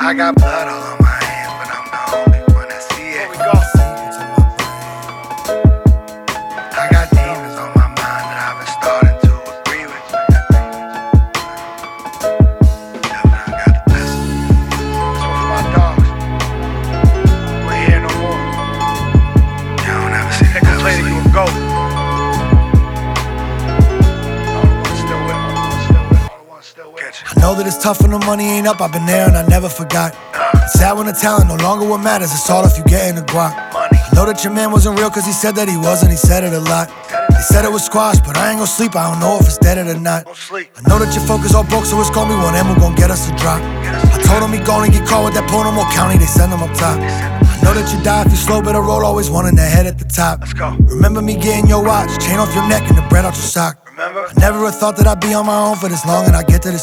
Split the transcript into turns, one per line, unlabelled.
I got blood all on my hands, but I'm the only one that see it. Here we go. I got demons on my mind that I've been starting to agree with. Yeah, but I got the best. This one for my dogs. We ain't here no more. You don't ever see the niggas later, you a goat. I know that it's tough when the money ain't up, I've been there and I never forgot. It's sad when the talent no longer what matters, it's all if you getting the guap. I know that your man wasn't real cause he said that he wasn't, he said it a lot. They said it was squash, but I ain't gon' sleep, I don't know if it's dead or not. I know that your focus all broke, so it's gonna be one M who gon' get us a drop. I told him he gonna get caught with that Porno County, they send him up top. I know that you die if you slow, better roll, always one in the head at the top. Remember me getting your watch, chain off your neck and the bread out your sock. I never thought that I'd be on my own for this long and I get to this